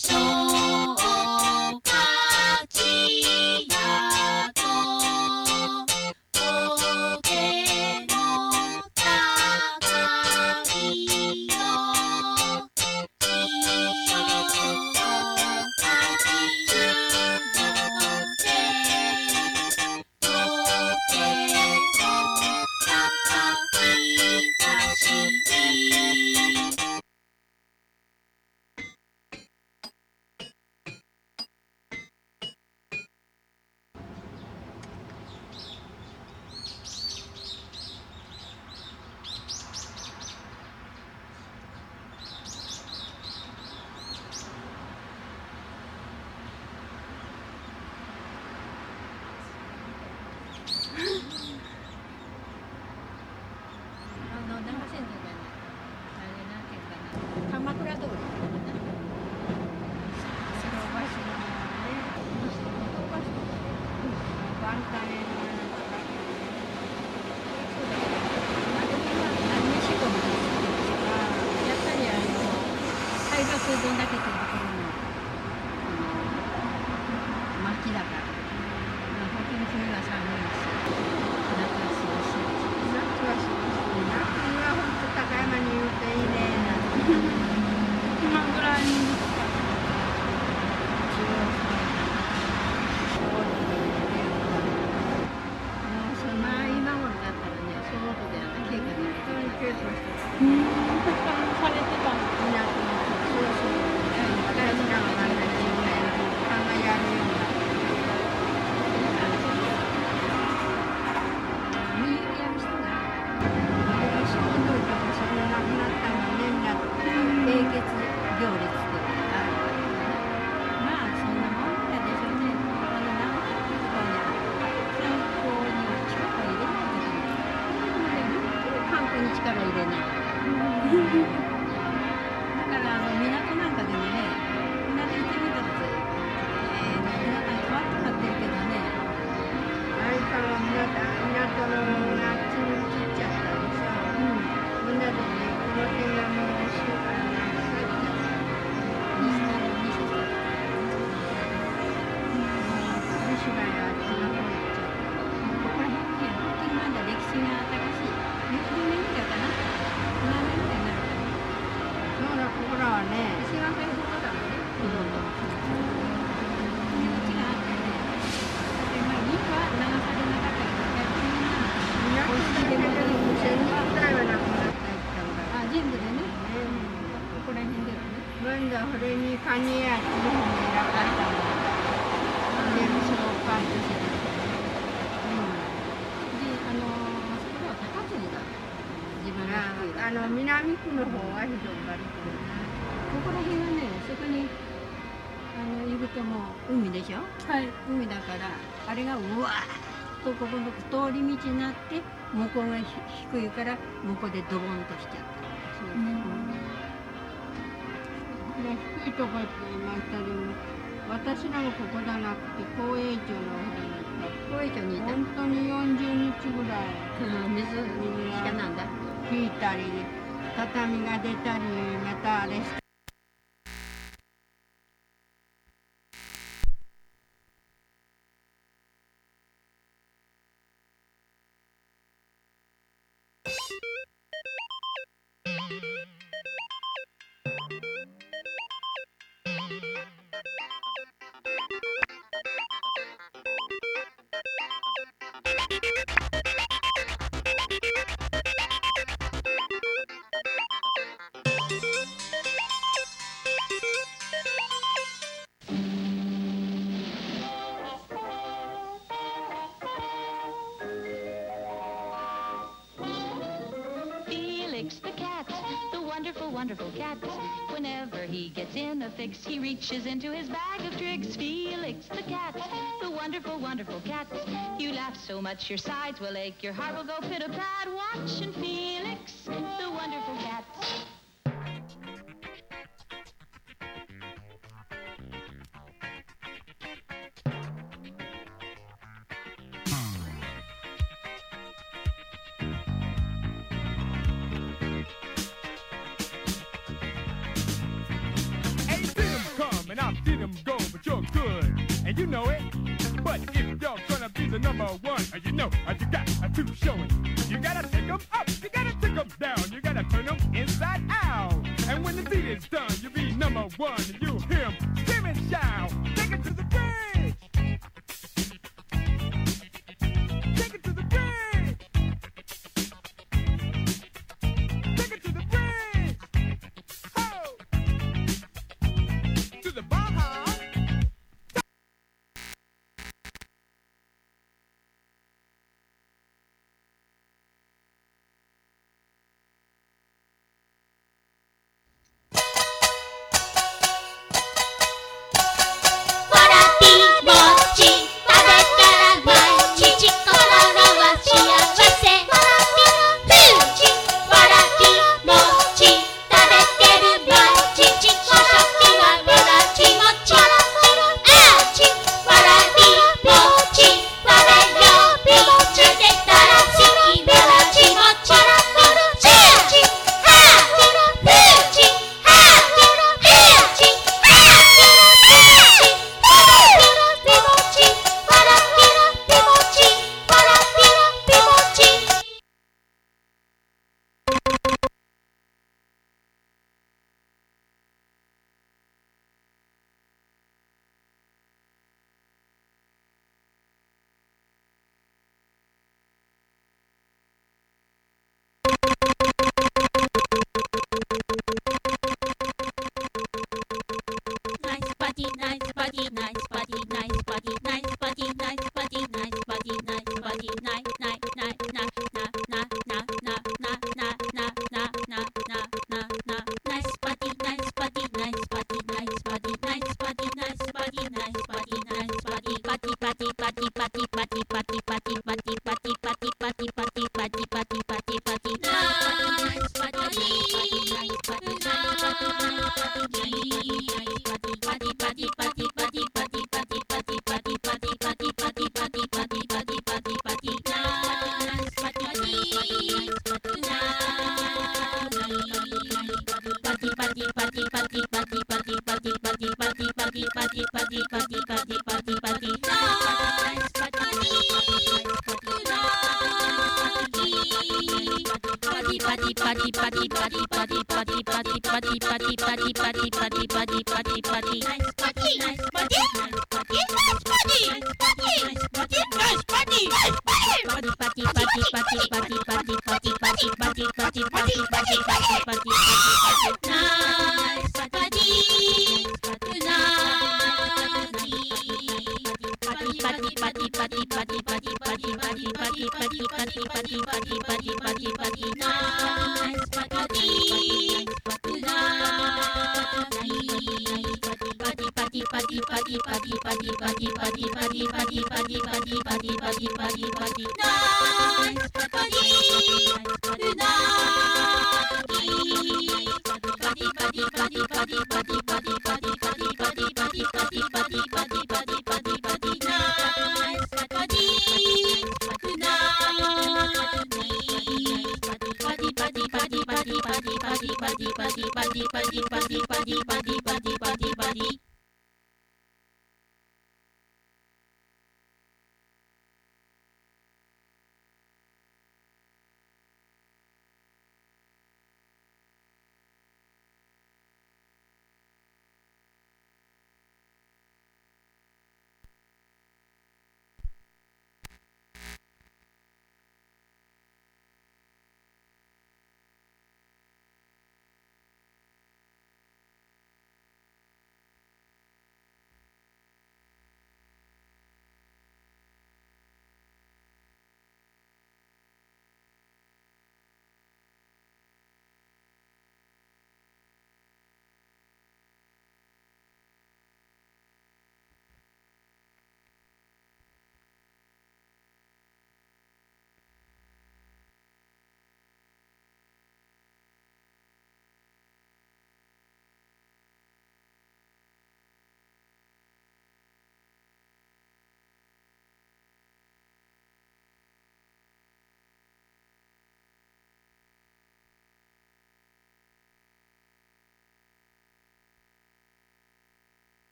小町やと苔の高いよ一緒立ちので苔の高いだし鎌倉通りどんだけというところの町だから、本当に冬は寒いし、夏は涼しいし。夏は涼しい。夏は本当高山に言うといいね。今ぐらいに。まあ今頃だったらね、そのことで稽古で稽古してた。されてたの。力入れない。だから港なんかでもね、港行ってみたらさ、港に変わって買ってるけどね。あれから港のあっちに切っちゃったりさ、みんなでね、この辺がもう西から西があっちの方行っちゃった。ここら辺ね、本当にまだ歴史が新しい。10年ぐらいかな。7年ぐらいになるかな。そうだ、ここらはね、石垣のところだもんね。入り口があってね。で、まあ、今は流されなかったけど、やっぱりみんな、おいしいでも1000人ぐらいはなくなったりしたんだ。あ、全部でね。ここら辺ではね。今度はこれにカニやチーズに選ばれたの。で、後ろをパンとしてる。南区の方はひどく悪いけどな。ここら辺はね、そこに行くともう海でしょ。はい。海だからあれがうわーっとここの通り道になって向こうが低いから向こうでドボンとしちゃった。そうです。低いとこって言いましたけど、私らもここじゃなくて公営町の方に行った。公営町にいた。本当に40日ぐらい。水がなんだ。引いたり、畳が出たり、またあれして。 Wonderful cat. Whenever he gets in a fix, he reaches into his bag of tricks. Felix the cat, the wonderful, wonderful cat. You laugh so much your sides will ache, your heart will go pit-a-pat. Watching Felix, the wonderful cat. and you know it. But if you're gonna be the number one, you know you got to show it. You gotta take them up, you gotta take them down, you gotta turn them inside out. And when the beat is done, you'll be number one, and you'll hear them scream and shout. Take it to the bridge. Take it to the bridge. Take it to the bridge. Ho! To the Baja.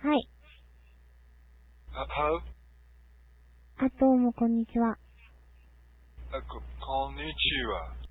はい。 Hello? どうもこんにちは。 こんにちは。